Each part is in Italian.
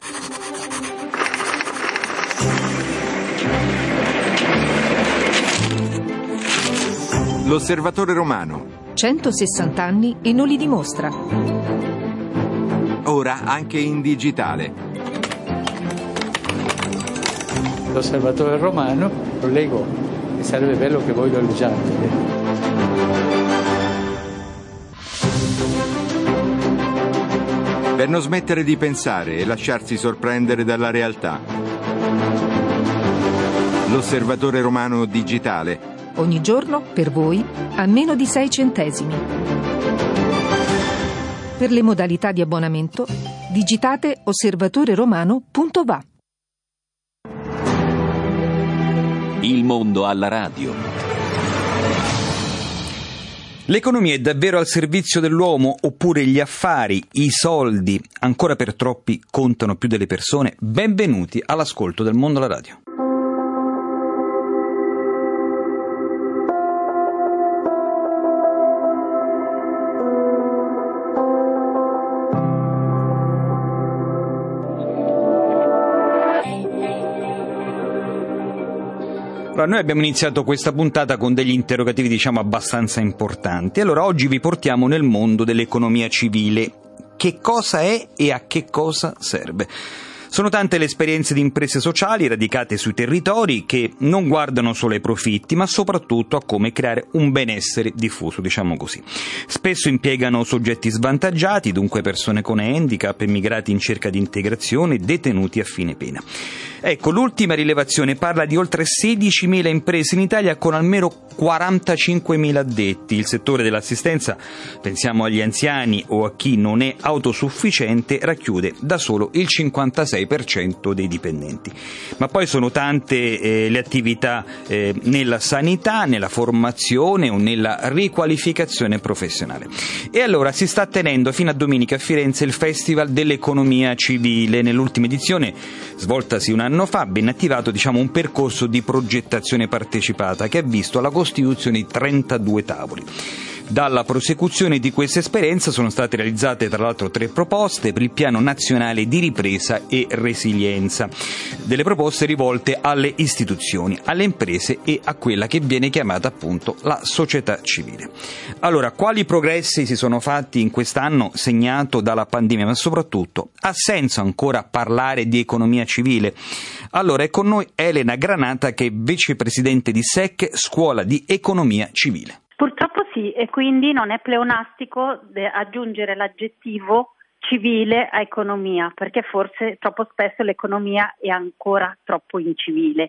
L'Osservatore Romano. 160 anni e non li dimostra. Ora anche in digitale. L'Osservatore Romano lo leggo e sarebbe bello che voi lo leggiate. Per non smettere di pensare e lasciarsi sorprendere dalla realtà. L'Osservatore Romano digitale. Ogni giorno, per voi, a meno di 6 centesimi. Per le modalità di abbonamento, digitate osservatoreromano.va. Il mondo alla radio. L'economia è davvero al servizio dell'uomo oppure gli affari, i soldi, ancora per troppi contano più delle persone? Benvenuti all'ascolto del mondo alla radio. Allora, noi abbiamo iniziato questa puntata con degli interrogativi, abbastanza importanti. Allora, oggi vi portiamo nel mondo dell'economia civile. Che cosa è e a che cosa serve? Sono tante le esperienze di imprese sociali radicate sui territori che non guardano solo ai profitti, ma soprattutto a come creare un benessere diffuso, così. Spesso impiegano soggetti svantaggiati, dunque persone con handicap, immigrati in cerca di integrazione, detenuti a fine pena. Ecco, l'ultima rilevazione parla di oltre 16.000 imprese in Italia con almeno 45.000 addetti. Il settore dell'assistenza, pensiamo agli anziani o a chi non è autosufficiente, racchiude da solo il 56% dei dipendenti. Ma poi sono tante le attività nella sanità, nella formazione o nella riqualificazione professionale. E allora si sta tenendo fino a domenica a Firenze il Festival dell'Economia Civile. Nell'ultima edizione, svoltasi un anno fa, ben attivato un percorso di progettazione partecipata che ha visto la costituzione di 32 tavoli. Dalla prosecuzione di questa esperienza sono state realizzate tra l'altro 3 proposte per il Piano Nazionale di Ripresa e Resilienza, delle proposte rivolte alle istituzioni, alle imprese e a quella che viene chiamata appunto la società civile. Allora, quali progressi si sono fatti in quest'anno segnato dalla pandemia, ma soprattutto ha senso ancora parlare di economia civile? Allora è con noi Elena Granata, che è vicepresidente di SEC, Scuola di Economia Civile. Purtroppo sì, e quindi non è pleonastico aggiungere l'aggettivo civile a economia, perché forse troppo spesso l'economia è ancora troppo incivile.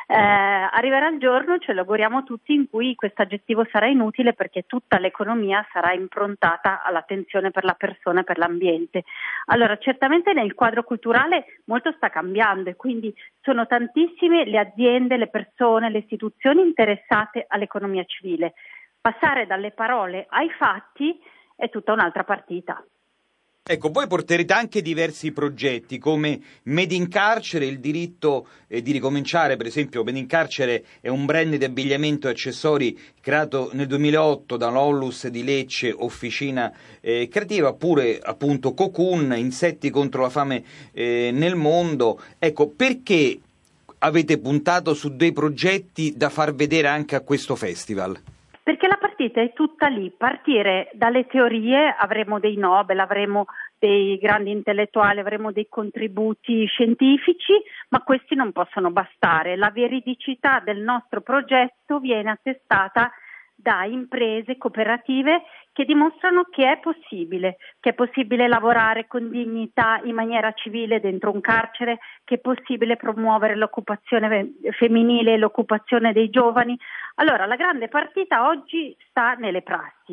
Arriverà il giorno, ce lo auguriamo tutti, in cui questo aggettivo sarà inutile, perché tutta l'economia sarà improntata all'attenzione per la persona e per l'ambiente. Allora, certamente nel quadro culturale molto sta cambiando e quindi sono tantissime le aziende, le persone, le istituzioni interessate all'economia civile. Passare dalle parole ai fatti è tutta un'altra partita. Ecco, voi porterete anche diversi progetti come Made in Carcere, il diritto di ricominciare. Per esempio, Made in Carcere è un brand di abbigliamento e accessori creato nel 2008 dall'Ollus di Lecce, officina creativa, oppure appunto Cocoon, insetti contro la fame nel mondo. Ecco, perché avete puntato su dei progetti da far vedere anche a questo festival? Perché la partita è tutta lì, partire dalle teorie, avremo dei Nobel, avremo dei grandi intellettuali, avremo dei contributi scientifici, ma questi non possono bastare. La veridicità del nostro progetto viene attestata da imprese cooperative che dimostrano che è possibile lavorare con dignità in maniera civile dentro un carcere, che è possibile promuovere l'occupazione femminile e l'occupazione dei giovani. Allora, la grande partita oggi sta nelle prassi.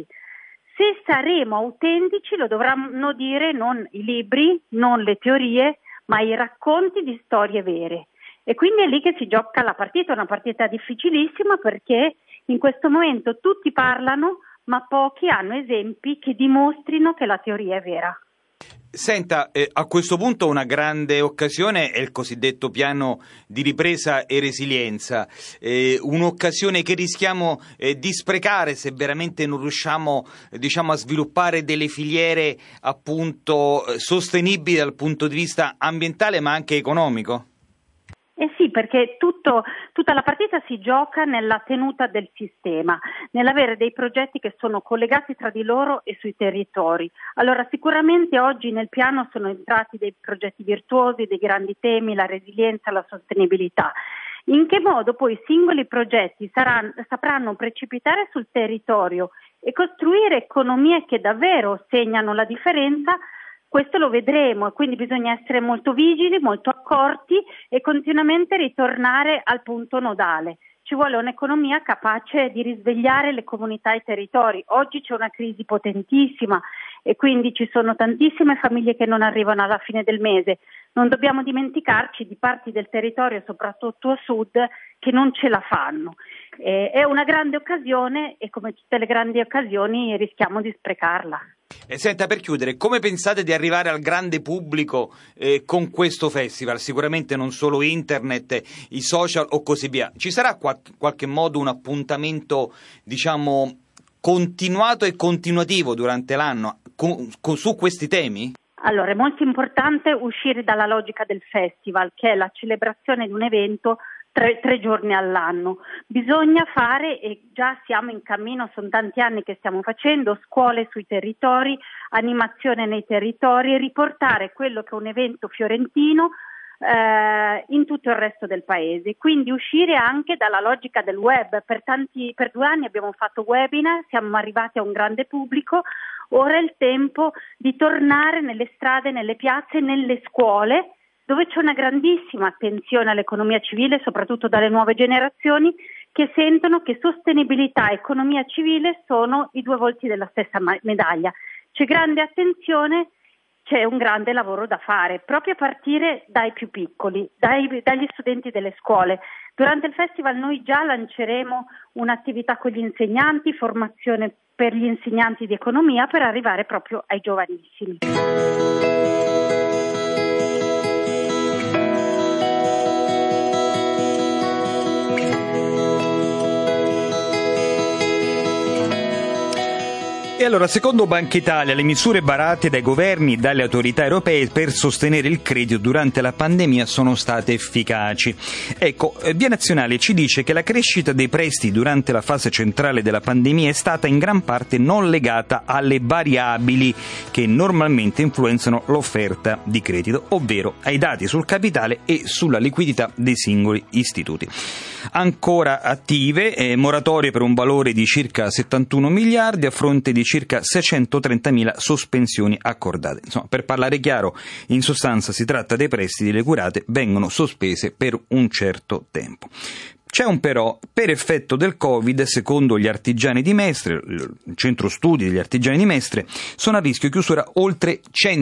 Se saremo autentici lo dovranno dire non i libri, non le teorie, ma i racconti di storie vere. E quindi è lì che si gioca la partita, una partita difficilissima, perché in questo momento tutti parlano, ma pochi hanno esempi che dimostrino che la teoria è vera. Senta, a questo punto una grande occasione è il cosiddetto piano di ripresa e resilienza, un'occasione che rischiamo di sprecare se veramente non riusciamo a sviluppare delle filiere appunto sostenibili dal punto di vista ambientale ma anche economico. Sì, perché tutta la partita si gioca nella tenuta del sistema, nell'avere dei progetti che sono collegati tra di loro e sui territori. Allora sicuramente oggi nel piano sono entrati dei progetti virtuosi, dei grandi temi, la resilienza, la sostenibilità. In che modo poi i singoli progetti sapranno precipitare sul territorio e costruire economie che davvero segnano la differenza? Questo lo vedremo e quindi bisogna essere molto vigili, molto accorti e continuamente ritornare al punto nodale. Ci vuole un'economia capace di risvegliare le comunità e i territori. Oggi c'è una crisi potentissima e quindi ci sono tantissime famiglie che non arrivano alla fine del mese. Non dobbiamo dimenticarci di parti del territorio, soprattutto a sud, che non ce la fanno. È una grande occasione e come tutte le grandi occasioni rischiamo di sprecarla. Senta, per chiudere, come pensate di arrivare al grande pubblico con questo festival? Sicuramente non solo internet, i social o così via. Ci sarà qualche modo un appuntamento, continuato e continuativo durante l'anno su questi temi? Allora, è molto importante uscire dalla logica del festival, che è la celebrazione di un evento tre giorni all'anno. Bisogna fare, e già siamo in cammino, sono tanti anni che stiamo facendo, scuole sui territori, animazione nei territori, riportare quello che è un evento fiorentino in tutto il resto del paese. Quindi uscire anche dalla logica del web. Per 2 anni abbiamo fatto webinar, siamo arrivati a un grande pubblico. Ora è il tempo di tornare nelle strade, nelle piazze, nelle scuole, dove c'è una grandissima attenzione all'economia civile, soprattutto dalle nuove generazioni, che sentono che sostenibilità e economia civile sono i 2 volti della stessa medaglia. C'è grande attenzione, c'è un grande lavoro da fare, proprio a partire dai più piccoli, dagli studenti delle scuole. Durante il festival noi già lanceremo un'attività con gli insegnanti, formazione per gli insegnanti di economia, per arrivare proprio ai giovanissimi. E allora, secondo Banca Italia, le misure varate dai governi e dalle autorità europee per sostenere il credito durante la pandemia sono state efficaci. Ecco, Via Nazionale ci dice che la crescita dei prestiti durante la fase centrale della pandemia è stata in gran parte non legata alle variabili che normalmente influenzano l'offerta di credito, ovvero ai dati sul capitale e sulla liquidità dei singoli istituti. Ancora attive moratorie per un valore di circa 71 miliardi a fronte di circa 630.000 sospensioni accordate. Insomma, per parlare chiaro, in sostanza si tratta dei prestiti, le curate vengono sospese per un certo tempo. C'è un però: per effetto del Covid, secondo gli artigiani di Mestre, il centro studi degli artigiani di Mestre, sono a rischio chiusura oltre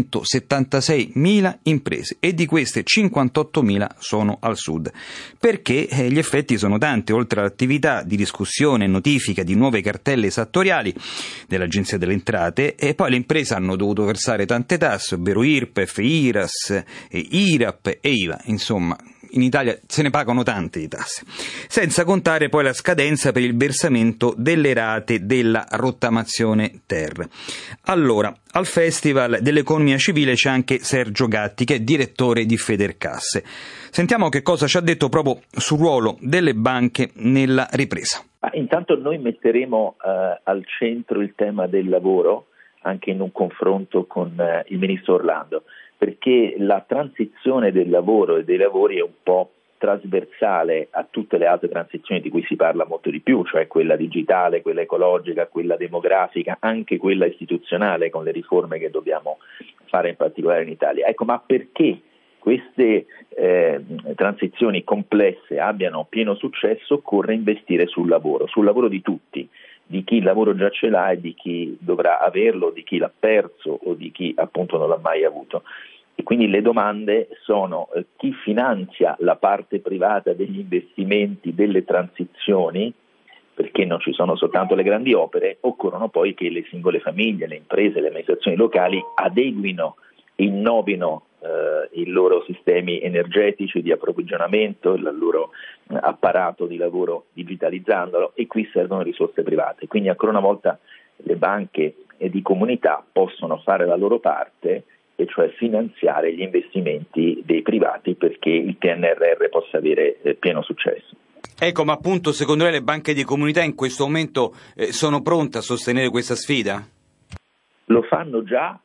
176.000 imprese e di queste 58.000 sono al sud. Perché gli effetti sono tanti, oltre all'attività di discussione e notifica di nuove cartelle esattoriali dell'Agenzia delle Entrate, e poi le imprese hanno dovuto versare tante tasse, ovvero IRPEF, IRAS, IRAP e IVA, insomma. In Italia se ne pagano tante di tasse, senza contare poi la scadenza per il versamento delle rate della rottamazione ter. Allora, al Festival dell'Economia Civile c'è anche Sergio Gatti, che è direttore di Federcasse. Sentiamo che cosa ci ha detto proprio sul ruolo delle banche nella ripresa. Intanto noi metteremo al centro il tema del lavoro, anche in un confronto con il ministro Orlando, perché la transizione del lavoro e dei lavori è un po' trasversale a tutte le altre transizioni di cui si parla molto di più, cioè quella digitale, quella ecologica, quella demografica, anche quella istituzionale, con le riforme che dobbiamo fare in particolare in Italia. Ecco, ma perché queste transizioni complesse abbiano pieno successo, occorre investire sul lavoro di tutti, di chi il lavoro già ce l'ha e di chi dovrà averlo, di chi l'ha perso o di chi appunto non l'ha mai avuto. E quindi le domande sono chi finanzia la parte privata degli investimenti, delle transizioni, perché non ci sono soltanto le grandi opere, occorrono poi che le singole famiglie, le imprese, le amministrazioni locali adeguino innovino i loro sistemi energetici di approvvigionamento, il loro apparato di lavoro digitalizzandolo, e qui servono risorse private. Quindi ancora una volta le banche di comunità possono fare la loro parte, e cioè finanziare gli investimenti dei privati perché il PNRR possa avere pieno successo. Ecco, ma appunto secondo lei le banche di comunità in questo momento sono pronte a sostenere questa sfida? Lo fanno già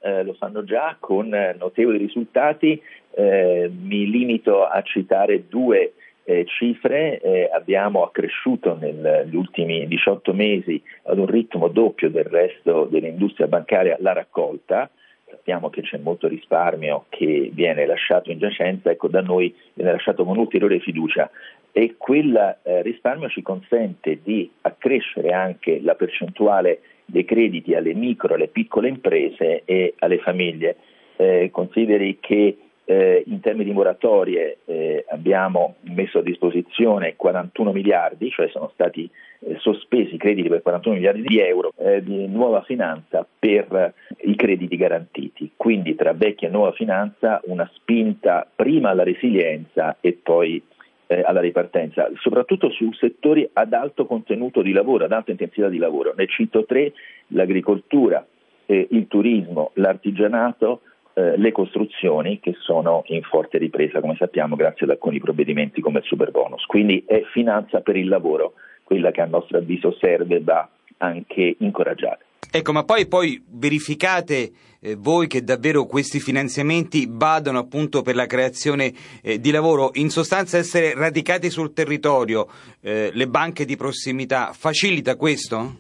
con notevoli risultati. Mi limito a citare due cifre. Abbiamo accresciuto negli ultimi 18 mesi ad un ritmo doppio del resto dell'industria bancaria la raccolta. Sappiamo che c'è molto risparmio che viene lasciato in giacenza, ecco, da noi viene lasciato con ulteriore fiducia, e quel risparmio ci consente di accrescere anche la percentuale dei crediti alle micro, alle piccole imprese e alle famiglie. Consideri che in termini di moratorie abbiamo messo a disposizione 41 miliardi, cioè sono stati sospesi crediti per 41 miliardi di euro di nuova finanza per i crediti garantiti. Quindi tra vecchia e nuova finanza una spinta prima alla resilienza e poi alla ripartenza, soprattutto su settori ad alto contenuto di lavoro, ad alta intensità di lavoro. Ne cito tre: l'agricoltura, il turismo, l'artigianato, le costruzioni, che sono in forte ripresa, come sappiamo, grazie ad alcuni provvedimenti come il Superbonus. Quindi è finanza per il lavoro, quella che a nostro avviso serve, va anche incoraggiata. Ecco, ma poi verificate voi che davvero questi finanziamenti vadano appunto per la creazione di lavoro, in sostanza essere radicati sul territorio, le banche di prossimità, facilita questo?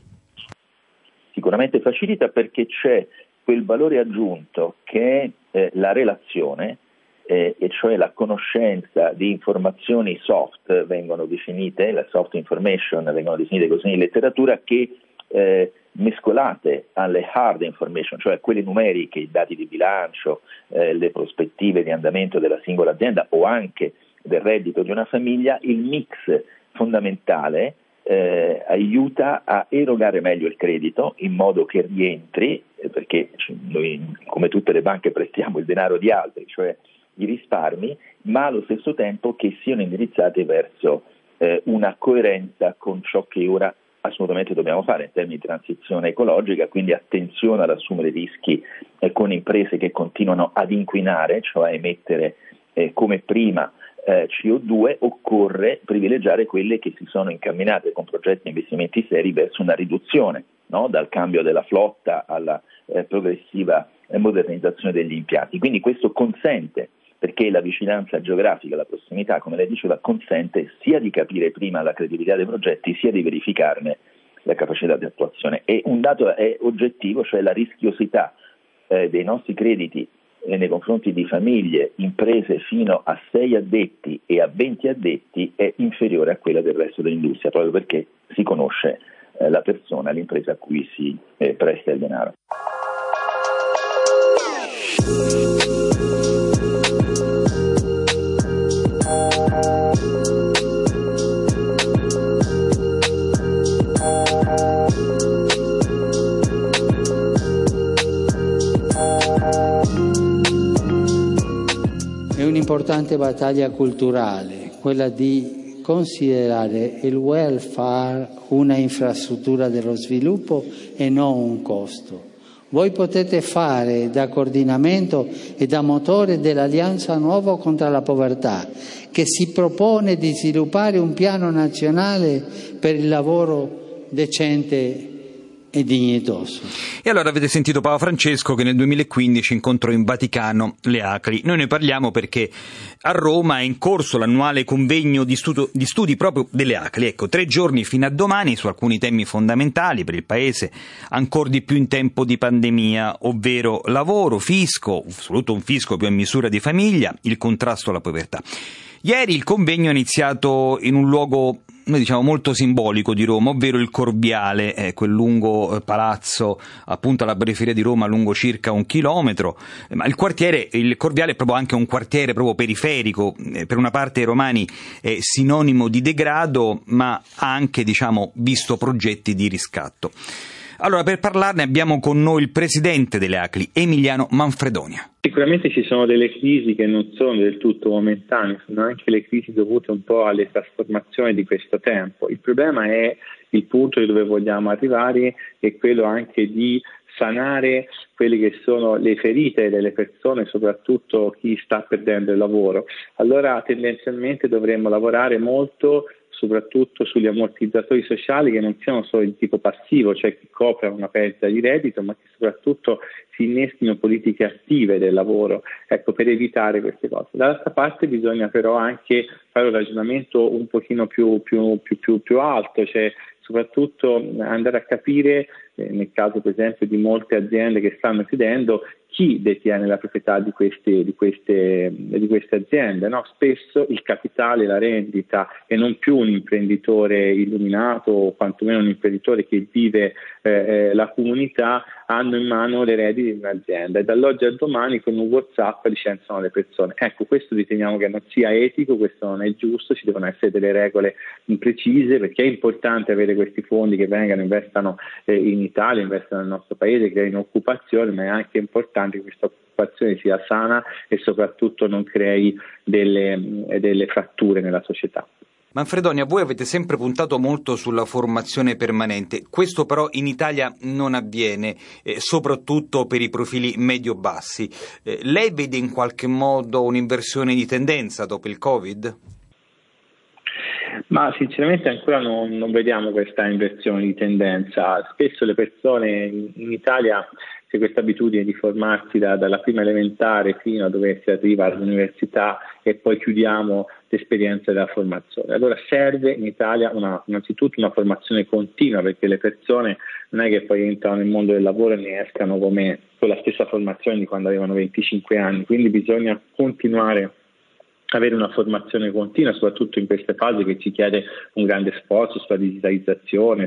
Sicuramente facilita, perché c'è quel valore aggiunto che è la relazione, e cioè la conoscenza di informazioni soft, vengono definite, la soft information vengono definite così in letteratura, che mescolate alle hard information, cioè quelle numeriche, i dati di bilancio, le prospettive di andamento della singola azienda o anche del reddito di una famiglia, il mix fondamentale aiuta a erogare meglio il credito in modo che rientri, perché noi come tutte le banche prestiamo il denaro di altri, cioè i risparmi, ma allo stesso tempo che siano indirizzati verso una coerenza con ciò che ora assolutamente dobbiamo fare in termini di transizione ecologica, quindi attenzione ad assumere rischi con imprese che continuano ad inquinare, cioè a emettere come prima CO2. Occorre privilegiare quelle che si sono incamminate con progetti e investimenti seri verso una riduzione, no? Dal cambio della flotta alla progressiva modernizzazione degli impianti. Quindi questo consente, perché la vicinanza geografica, la prossimità, come lei diceva, consente sia di capire prima la credibilità dei progetti, sia di verificarne la capacità di attuazione. E un dato è oggettivo, cioè la rischiosità dei nostri crediti nei confronti di famiglie, imprese fino a 6 addetti e a 20 addetti è inferiore a quella del resto dell'industria, proprio perché si conosce la persona, l'impresa a cui si presta il denaro. È un'importante battaglia culturale, quella di considerare il welfare una infrastruttura dello sviluppo e non un costo. Voi potete fare da coordinamento e da motore dell'Alleanza Nuovo contro la povertà, che si propone di sviluppare un piano nazionale per il lavoro decente e dignitoso. E allora avete sentito Papa Francesco che nel 2015 incontrò in Vaticano le ACLI. Noi ne parliamo perché a Roma è in corso l'annuale convegno di studi proprio delle ACLI. Ecco, 3 giorni fino a domani su alcuni temi fondamentali per il Paese, ancor di più in tempo di pandemia, ovvero lavoro, fisco, soprattutto un fisco più a misura di famiglia, il contrasto alla povertà. Ieri il convegno è iniziato in un luogo, noi diciamo, molto simbolico di Roma, ovvero il Corviale, quel lungo palazzo appunto alla periferia di Roma, lungo circa 1 chilometro. Ma il Corviale è proprio anche un quartiere proprio periferico, per una parte ai romani è sinonimo di degrado, ma ha anche, diciamo, visto progetti di riscatto. Allora, per parlarne abbiamo con noi il presidente delle ACLI, Emiliano Manfredonia. Sicuramente ci sono delle crisi che non sono del tutto momentanee, sono anche le crisi dovute un po' alle trasformazioni di questo tempo. Il problema è il punto dove vogliamo arrivare e quello anche di sanare quelle che sono le ferite delle persone, soprattutto chi sta perdendo il lavoro. Allora tendenzialmente dovremmo lavorare molto soprattutto sugli ammortizzatori sociali che non siano solo di tipo passivo, cioè che coprano una perdita di reddito, ma che soprattutto si inneschino politiche attive del lavoro, per evitare queste cose. Dall'altra parte bisogna però anche fare un ragionamento un pochino più alto, cioè soprattutto andare a capire, nel caso per esempio di molte aziende che stanno chiudendo, chi detiene la proprietà di queste aziende, no? Spesso il capitale, la rendita e non più un imprenditore illuminato o quantomeno un imprenditore che vive la comunità hanno in mano le rediti di un'azienda e dall'oggi al domani con un WhatsApp licenziano le persone. Questo riteniamo che non sia etico, questo non è giusto, ci devono essere delle regole precise perché è importante avere questi fondi che vengano, investano in Italia, investano nel nostro paese, creino occupazione, ma è anche importante che questa occupazione sia sana e soprattutto non crei delle fratture nella società. Manfredonia, voi avete sempre puntato molto sulla formazione permanente, questo però in Italia non avviene, soprattutto per i profili medio-bassi. Lei vede in qualche modo un'inversione di tendenza dopo il Covid? Ma sinceramente ancora non vediamo questa inversione di tendenza. Spesso le persone in Italia c'è questa abitudine di formarsi dalla prima elementare fino a dove si arriva all'università e poi chiudiamo l'esperienza della formazione. Allora serve in Italia innanzitutto una formazione continua, perché le persone non è che poi entrano nel mondo del lavoro e ne escano con la stessa formazione di quando avevano 25 anni, quindi bisogna continuare avere una formazione continua, soprattutto in queste fasi che ci chiede un grande sforzo sulla digitalizzazione,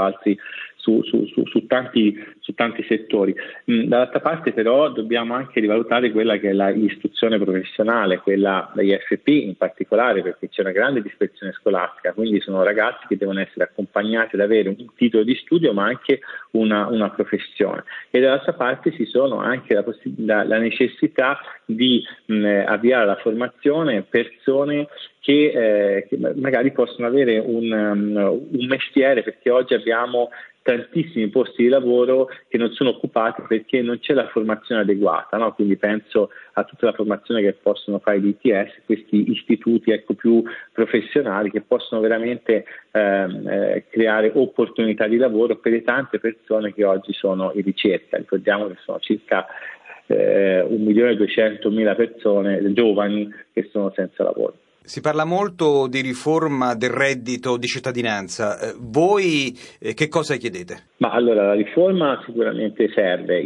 su tanti settori. Dall'altra parte però dobbiamo anche rivalutare quella che è l'istruzione professionale, quella degli FP in particolare, perché c'è una grande dispersione scolastica, quindi sono ragazzi che devono essere accompagnati ad avere un titolo di studio ma anche una professione, e dall'altra parte ci sono anche la necessità di avviare la formazione persone che magari possono avere un mestiere, perché oggi abbiamo tantissimi posti di lavoro che non sono occupati perché non c'è la formazione adeguata, no? Quindi penso a tutta la formazione che possono fare gli ITS, questi istituti più professionali che possono veramente creare opportunità di lavoro per le tante persone che oggi sono in ricerca. Ricordiamo che sono circa 1.200.000 persone giovani che sono senza lavoro. Si parla molto di riforma del reddito di cittadinanza. Voi che cosa chiedete? Ma allora la riforma sicuramente serve.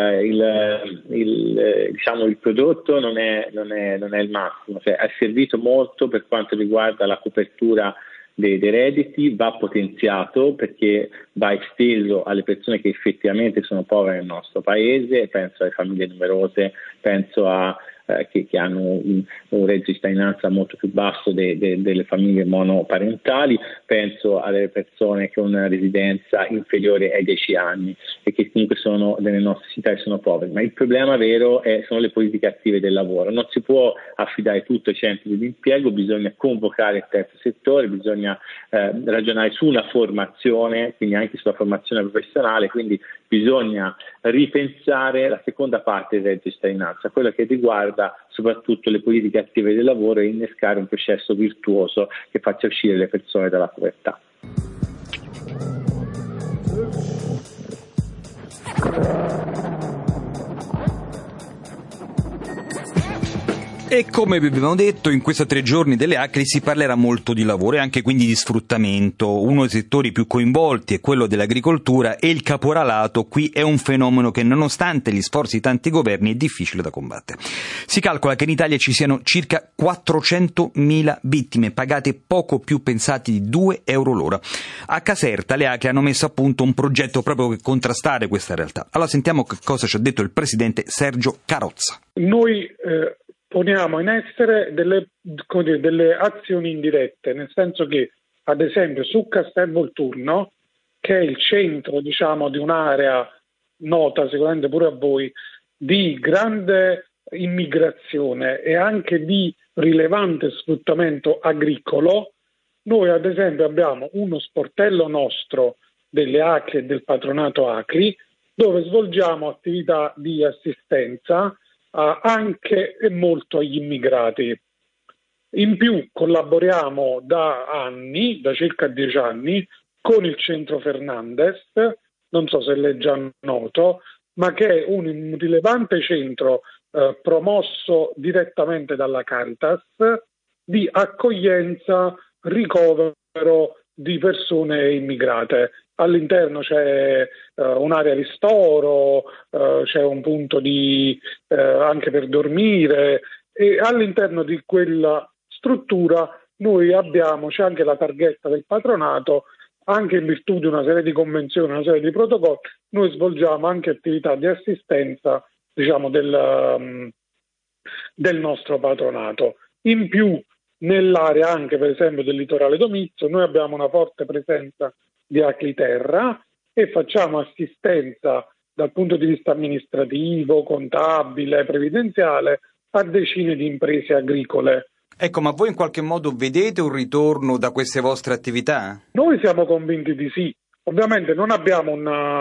Il prodotto non è il massimo, cioè è servito molto per quanto riguarda la copertura dei redditi, va potenziato perché va esteso alle persone che effettivamente sono povere nel nostro paese, penso alle famiglie numerose, penso a che hanno un reddito di cittadinanza molto più basso delle famiglie monoparentali, penso alle persone che hanno una residenza inferiore ai 10 anni e che comunque sono nelle nostre città e sono poveri. Ma il problema vero sono le politiche attive del lavoro. Non si può affidare tutto ai centri di impiego, bisogna convocare il terzo settore, bisogna ragionare su una formazione, quindi anche sulla formazione professionale, quindi bisogna ripensare la seconda parte del reddito di cittadinanza, quella che riguarda soprattutto le politiche attive del lavoro e innescare un processo virtuoso che faccia uscire le persone dalla povertà. E come vi abbiamo detto, in questi 3 giorni delle ACLI si parlerà molto di lavoro e anche quindi di sfruttamento. Uno dei settori più coinvolti è quello dell'agricoltura e il caporalato qui è un fenomeno che, nonostante gli sforzi di tanti governi, è difficile da combattere. Si calcola che in Italia ci siano circa 400.000 vittime pagate poco più pensati di 2 euro l'ora. A Caserta le ACLI hanno messo a punto un progetto proprio per contrastare questa realtà. Allora sentiamo che cosa ci ha detto il presidente Sergio Carozza. Noi poniamo in essere delle azioni indirette, nel senso che, ad esempio, su Castelvolturno, che è il centro, diciamo, di un'area nota sicuramente pure a voi, di grande immigrazione e anche di rilevante sfruttamento agricolo. Noi ad esempio abbiamo uno sportello nostro delle ACLI e del patronato ACLI, dove svolgiamo attività di assistenza anche e molto agli immigrati. In più collaboriamo da circa 10 anni, con il Centro Fernandez, non so se l'è già noto, ma che è un rilevante centro promosso direttamente dalla Caritas di accoglienza, ricovero di persone immigrate. All'interno c'è un'area ristoro, c'è un punto anche per dormire, e all'interno di quella struttura c'è anche la targhetta del patronato, anche in virtù di una serie di convenzioni, una serie di protocolli. Noi svolgiamo anche attività di assistenza, diciamo, del nostro patronato. In più, nell'area anche per esempio del litorale Domizio, noi abbiamo una forte presenza di Acliterra e facciamo assistenza dal punto di vista amministrativo, contabile, previdenziale a decine di imprese agricole. Ecco, ma voi in qualche modo vedete un ritorno da queste vostre attività? Noi siamo convinti di sì. Ovviamente non abbiamo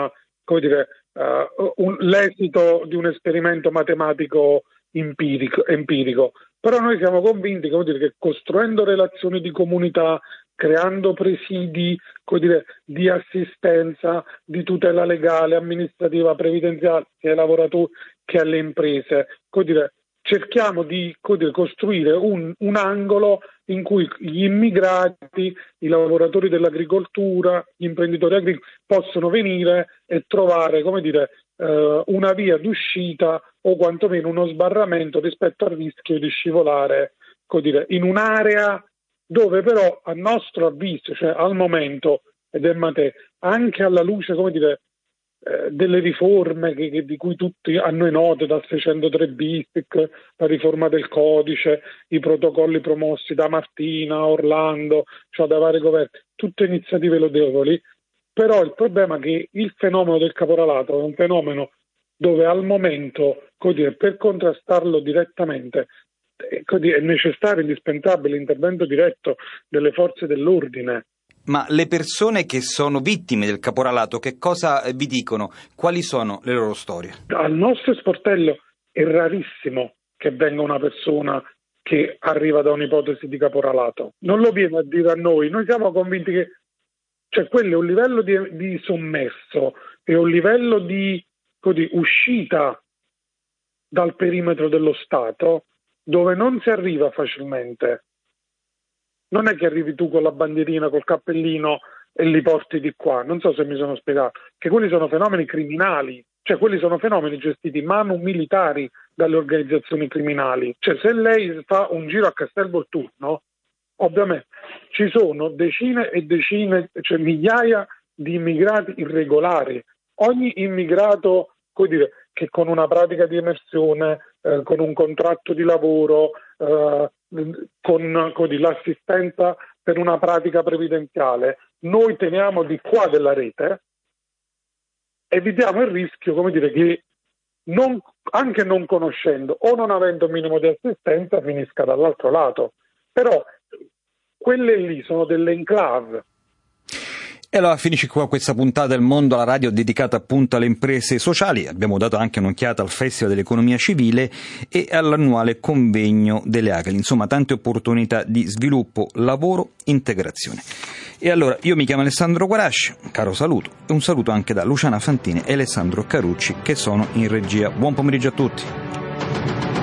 l'esito di un esperimento matematico empirico, però noi siamo convinti che costruendo relazioni di comunità, creando presidi di assistenza, di tutela legale, amministrativa, previdenziale, sia ai lavoratori che alle imprese, cerchiamo di costruire un angolo in cui gli immigrati, i lavoratori dell'agricoltura, gli imprenditori agricoli possono venire e trovare una via d'uscita o quantomeno uno sbarramento rispetto al rischio di scivolare in un'area dove però a nostro avviso, cioè al momento, anche alla luce delle riforme di cui tutti a noi note, dal 603 bis, la riforma del codice, i protocolli promossi da Martina, Orlando, cioè da vari governi, tutte iniziative lodevoli, però il problema è che il fenomeno del caporalato è un fenomeno dove al momento, per contrastarlo direttamente, è necessario, indispensabile l'intervento diretto delle forze dell'ordine. Ma le persone che sono vittime del caporalato, che cosa vi dicono? Quali sono le loro storie? Al nostro sportello è rarissimo che venga una persona che arriva da un'ipotesi di caporalato. Non lo viene a dire a noi. Noi siamo convinti che quello è un livello di sommerso, è un livello di uscita dal perimetro dello Stato dove non si arriva facilmente. Non è che arrivi tu con la bandierina, col cappellino e li porti di qua. Non so se mi sono spiegato. Che quelli sono fenomeni criminali. Cioè quelli sono fenomeni gestiti manu militari dalle organizzazioni criminali. Cioè se lei fa un giro a Castel Volturno, ovviamente ci sono decine e decine, cioè migliaia di immigrati irregolari. Ogni immigrato, che con una pratica di emersione, con un contratto di lavoro, con l'assistenza per una pratica previdenziale, noi teniamo di qua della rete, evitiamo il rischio, che anche non conoscendo o non avendo un minimo di assistenza finisca dall'altro lato. Però quelle lì sono delle enclave. E allora finisce qua questa puntata del Mondo alla Radio dedicata appunto alle imprese sociali. Abbiamo dato anche un'occhiata al Festival dell'Economia Civile e all'annuale convegno delle ACLI. Insomma, tante opportunità di sviluppo, lavoro, integrazione. E allora io mi chiamo Alessandro Guarasci, caro saluto, e un saluto anche da Luciana Fantini e Alessandro Carucci che sono in regia. Buon pomeriggio a tutti.